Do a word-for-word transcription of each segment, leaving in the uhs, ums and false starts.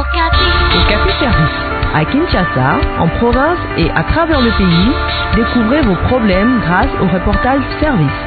Okapi Service. À Kinshasa, en province et à travers le pays, découvrez vos problèmes grâce au reportage service.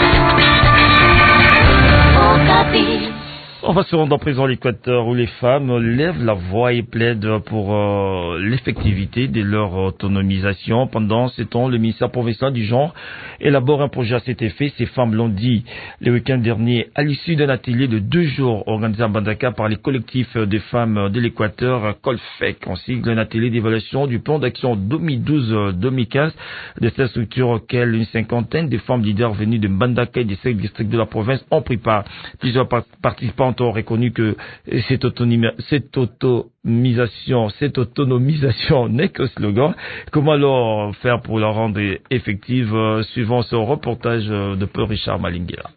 Okapi. On va se rendre à présent à l'Équateur où les femmes lèvent la voix et plaident pour euh, l'effectivité de leur autonomisation. Pendant ce temps, le ministère provincial du genre élabore un projet à cet effet. Ces femmes l'ont dit le week-end dernier à l'issue d'un atelier de deux jours organisé à Mbandaka par les collectifs de femmes de l'Équateur, Colfec, en sigle, un atelier d'évaluation du plan d'action deux mille douze deux mille quinze de cette structure auquel une cinquantaine de femmes leaders venues de Mbandaka et des cinq districts de la province ont pris part. Plusieurs participants ont reconnu que cette, cette autonomisation, cette autonomisation n'est que slogan. Comment alors faire pour la rendre effective, suivant ce reportage de Peu Richard Malinguela.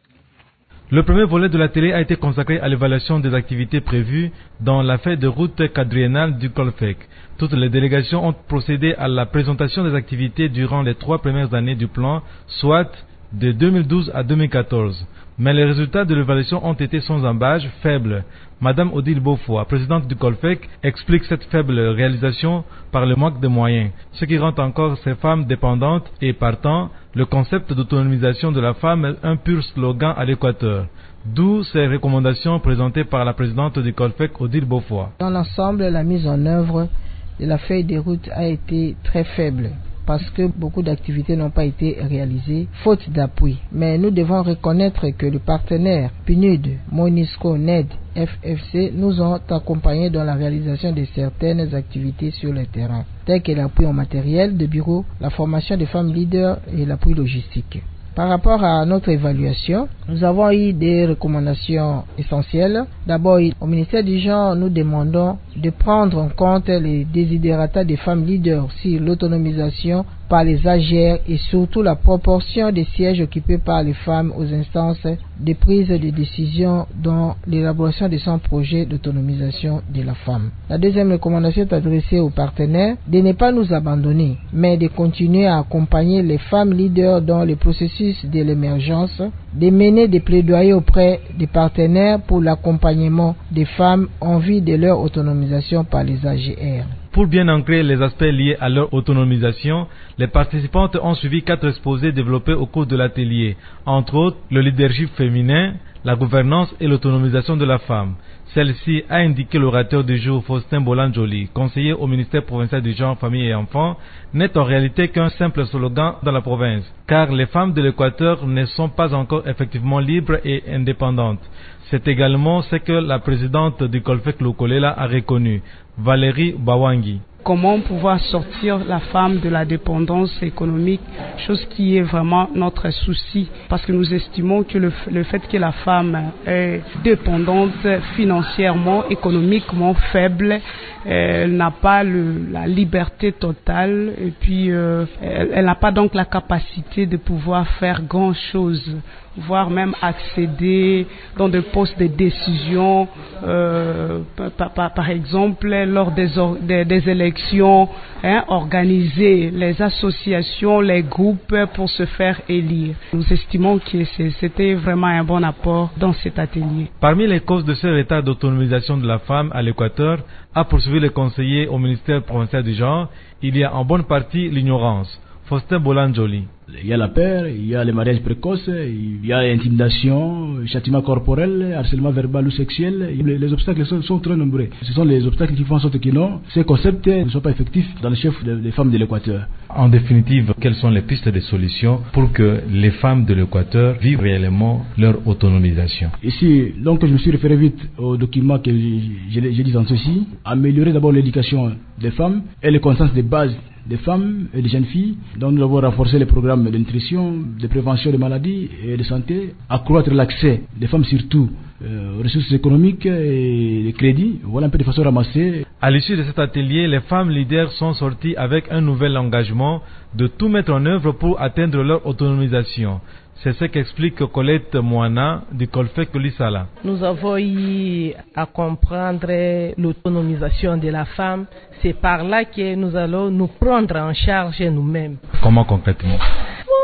Le premier volet de la télé a été consacré à l'évaluation des activités prévues dans la feuille de route quadriennale du Colfec. Toutes les délégations ont procédé à la présentation des activités durant les trois premières années du plan, soit de deux mille douze à deux mille quatorze. Mais les résultats de l'évaluation ont été sans embâche, faibles. Madame Odile Beaufoy, présidente du Colfec, explique cette faible réalisation par le manque de moyens, ce qui rend encore ces femmes dépendantes et partant, le concept d'autonomisation de la femme est un pur slogan à l'Équateur. D'où ces recommandations présentées par la présidente du Colfec, Odile Beaufoy. Dans l'ensemble, la mise en œuvre de la feuille de route a été très faible, parce que beaucoup d'activités n'ont pas été réalisées, faute d'appui. Mais nous devons reconnaître que les partenaires P N U D, Monisco, N E D, F F C nous ont accompagnés dans la réalisation de certaines activités sur le terrain, telles que l'appui en matériel de bureau, la formation des femmes leaders et l'appui logistique. Par rapport à notre évaluation, nous avons eu des recommandations essentielles. D'abord, au ministère du Genre, nous demandons de prendre en compte les desiderata des femmes leaders sur l'autonomisation par les A G R et surtout la proportion des sièges occupés par les femmes aux instances de prise de décision dans l'élaboration de son projet d'autonomisation de la femme. La deuxième recommandation est adressée aux partenaires de ne pas nous abandonner, mais de continuer à accompagner les femmes leaders dans le processus de l'émergence, de mener des plaidoyers auprès des partenaires pour l'accompagnement des femmes en vue de leur autonomisation par les A G R. Pour bien ancrer les aspects liés à leur autonomisation, les participantes ont suivi quatre exposés développés au cours de l'atelier, entre autres le leadership féminin, la gouvernance et l'autonomisation de la femme. Celle-ci a indiqué l'orateur du jour, Faustin Bolanjoli, conseiller au ministère provincial du genre, famille et enfants, n'est en réalité qu'un simple slogan dans la province, car les femmes de l'Équateur ne sont pas encore effectivement libres et indépendantes. C'est également ce que la présidente du Colfec Lokolela a reconnu, Valérie Bawangi. Comment pouvoir sortir la femme de la dépendance économique, chose qui est vraiment notre souci, parce que nous estimons que le, le fait que la femme est dépendante financièrement, économiquement faible, elle n'a pas le, la liberté totale et puis euh, elle, elle n'a pas donc la capacité de pouvoir faire grand chose, voire même accéder dans des postes de décision, euh, par, par, par exemple lors des, des, des élections, hein, organiser les associations, les groupes pour se faire élire. Nous estimons que c'était vraiment un bon apport dans cet atelier. Parmi les causes de ce retard d'autonomisation de la femme à l'Équateur, a poursuivi le conseiller au ministère provincial du genre, il y a en bonne partie l'ignorance. Faustin Bolanjoli. Il y a la peur, il y a les mariages précoces, il y a l'intimidation, le châtiment corporel, harcèlement verbal ou sexuel. Les, les obstacles sont, sont très nombreux. Ce sont les obstacles qui font en sorte que non, ces concepts ne sont pas effectifs dans le chef des de femmes de l'Équateur. En définitive, quelles sont les pistes de solutions pour que les femmes de l'Équateur vivent réellement leur autonomisation? Ici, donc, je me suis référé vite au document que j'ai dit dans ceci. Améliorer d'abord l'éducation des femmes et les connaissances de base des femmes et des jeunes filles. Donc nous avons renforcé les programmes de nutrition, de prévention des maladies et de santé, accroître l'accès des femmes surtout euh, aux ressources économiques et les crédits. Voilà un peu de façon ramassée. À l'issue de cet atelier, les femmes leaders sont sorties avec un nouvel engagement de tout mettre en œuvre pour atteindre leur autonomisation. C'est ce qu'explique Colette Moana du Colfec Lisala. Nous avons eu à comprendre l'autonomisation de la femme. C'est par là que nous allons nous prendre en charge nous-mêmes. Comment concrètement? Bon,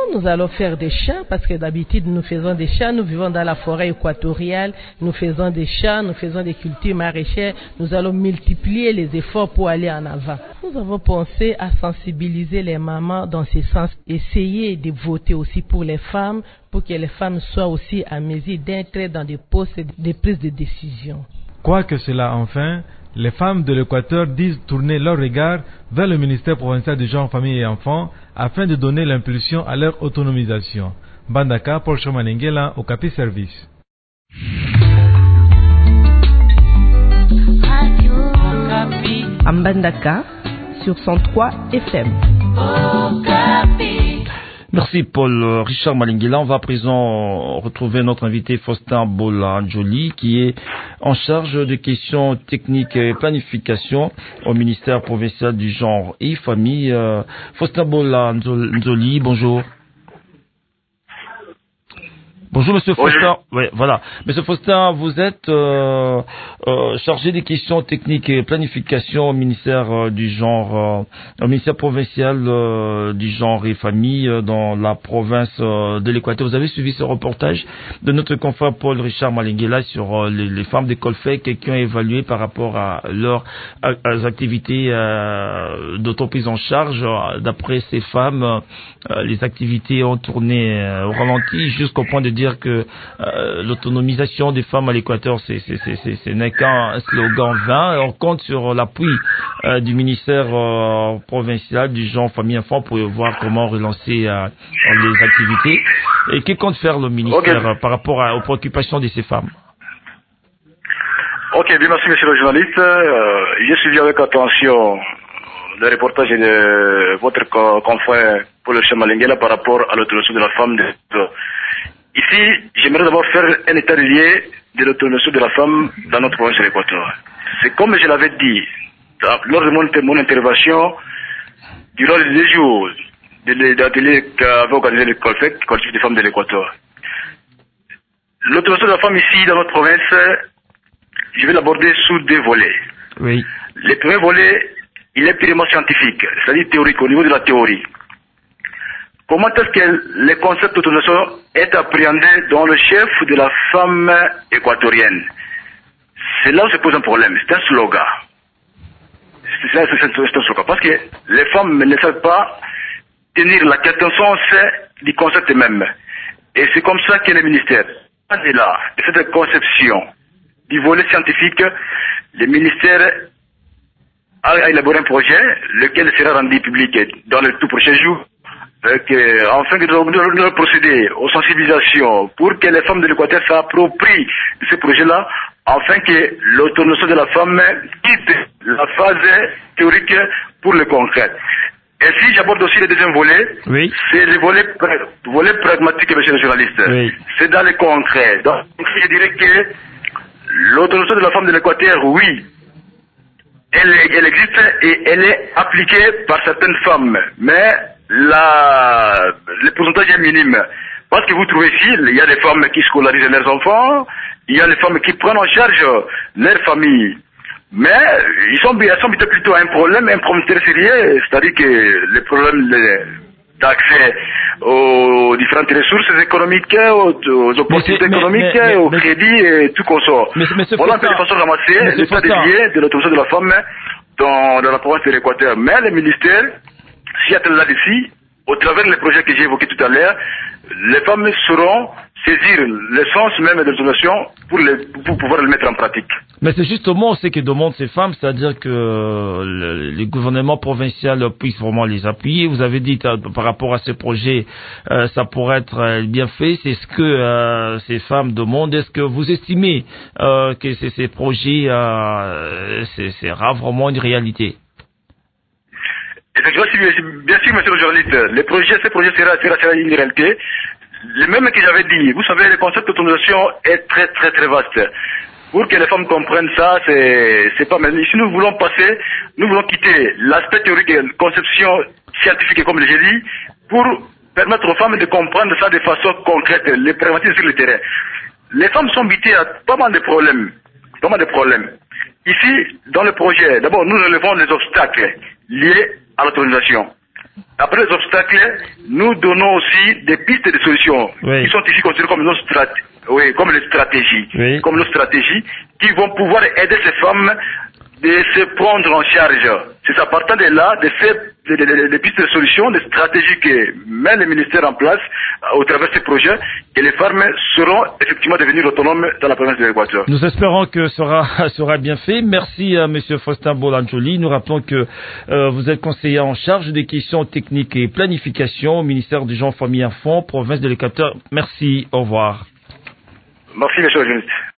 nous allons faire des champs, parce que d'habitude, nous faisons des champs, nous vivons dans la forêt équatoriale, nous faisons des champs, nous faisons des cultures maraîchères, nous allons multiplier les efforts pour aller en avant. Nous avons pensé à sensibiliser les mamans dans ce sens, essayer de voter aussi pour les femmes, pour que les femmes soient aussi à mesure d'entrer dans des postes de prise de décision. Quoi que cela, enfin, les femmes de l'Équateur disent tourner leur regard vers le ministère provincial du genre, famille et enfants afin de donner l'impulsion à leur autonomisation. Bandaka, Paul Chomanengela, Okapi Service. À Mbandaka, sur cent trois F M. Merci Paul. Richard Malingela. On va à présent retrouver notre invité Faustin Bola-Njoli qui est en charge de questions techniques et planification au ministère provincial du genre et famille. Euh, Faustin Bola-Njoli, bonjour. Bonjour Monsieur Faustin. Oui, voilà. Monsieur Faustin, vous êtes euh, euh, chargé des questions techniques et planification au ministère euh, du genre, euh, au ministère provincial euh, du genre et famille euh, dans la province euh, de l'Équateur. Vous avez suivi ce reportage de notre confrère Paul Richard Malingela sur euh, les, les femmes d'école F E C qui ont évalué par rapport à leurs à, à activités euh, d'autoprise en charge. D'après ces femmes, euh, les activités ont tourné euh, au ralenti jusqu'au point de dire que euh, l'autonomisation des femmes à l'Équateur, c'est, c'est, c'est, c'est, ce n'est qu'un slogan vain. On compte sur l'appui euh, du ministère euh, provincial du genre, famille, enfants pour voir comment relancer euh, les activités. Et que compte faire le ministère okay. euh, par rapport à, aux préoccupations de ces femmes? Ok, bien merci monsieur le journaliste. Euh, j'ai suivi avec attention le reportage de votre confrère Paul Richard Malingela par rapport à l'autonomisation de la femme. De... Ici, j'aimerais d'abord faire un état de lieu de l'autonomisation de la femme dans notre province de l'Équateur. C'est comme je l'avais dit lors de mon, mon intervention durant les deux jours de l'atelier qu'avait organisé le collectif, collectif des femmes de l'Équateur. L'autonomisation de la femme ici dans notre province, je vais l'aborder sous deux volets. Oui. Le premier volet, il est purement scientifique, c'est-à-dire théorique, au niveau de la théorie. Comment est-ce que le concept d'autonomisation est appréhendé dans le chef de la femme équatorienne? C'est là où se pose un problème. C'est un slogan. C'est, c'est, c'est, c'est un slogan. Parce que les femmes ne savent pas tenir la quintessence du concept même. Et c'est comme ça que le ministère, de là, de cette conception du volet scientifique, le ministère a élaboré un projet, lequel sera rendu public dans les tout prochains jours. Que, afin de, de, de procéder aux sensibilisations pour que les femmes de l'Équateur s'approprient de ce projet-là, afin que l'autonomisation de la femme quitte la phase théorique pour le concret. Et si j'aborde aussi le deuxième volet, oui. c'est le volet, volet pragmatique, monsieur le journaliste. Oui. C'est dans le concret. Donc, je dirais que l'autonomisation de la femme de l'Équateur, oui, elle, elle existe et elle est appliquée par certaines femmes. Mais La, le pourcentage est minime. Parce que vous trouvez ici, il y a des femmes qui scolarisent leurs enfants, il y a des femmes qui prennent en charge leur famille. Mais ils sont, ils sont plutôt un problème, un problème très sérieux, c'est-à-dire que le problème d'accès aux différentes ressources économiques, aux, aux opportunités mais économiques, mais, mais, au mais, crédit et tout qu'on sort. Voilà un peu de façon de ramasser l'état des liens de l'autonomisation de la femme dans, dans la province de l'Équateur. Mais le ministère s'y attelle là-dessus, au travers des projets que j'ai évoqués tout à l'heure, les femmes sauront saisir le sens même de l'autonomisation pour, pour pouvoir le mettre en pratique. Mais c'est justement ce que demandent ces femmes, c'est-à-dire que le, le gouvernement provincial puisse vraiment les appuyer. Vous avez dit euh, par rapport à ce projet, euh, ça pourrait être euh, bien fait. C'est ce que euh, ces femmes demandent. Est-ce que vous estimez euh, que ces, ces projets, euh, c'est, c'est vraiment une réalité? Bien sûr, monsieur le journaliste, le projet, ce projet sera, sera, sera une réalité. Le même que j'avais dit, vous savez, le concept d'autonomisation est très très très vaste. Pour que les femmes comprennent ça, c'est, c'est pas mal. Si nous voulons passer, nous voulons quitter l'aspect théorique et la conception scientifique, comme j'ai dit, pour permettre aux femmes de comprendre ça de façon concrète, les pragmatiques sur le terrain. Les femmes sont bitées à pas mal de problèmes. Pas mal de problèmes. Ici, dans le projet, d'abord, nous relevons les obstacles liés à l'autonomisation. après les obstacles, nous donnons aussi des pistes de solutions oui. qui sont ici considérées comme nos stratégies, oui, comme les stratégies, oui. comme nos stratégies qui vont pouvoir aider ces femmes de se prendre en charge. C'est à partir de là, de faire des, des, des pistes de solutions, des stratégies que met le ministère en place au travers de ces projets, et les femmes seront effectivement devenues autonomes dans la province de l'Équateur. Nous espérons que ce sera, sera bien fait. Merci à M. Faustin Bolanjoli. Nous rappelons que euh, vous êtes conseiller en charge des questions techniques et planification au ministère du Genre, Famille et Enfants, province de l'Équateur. Merci, au revoir. Merci, M. le journaliste.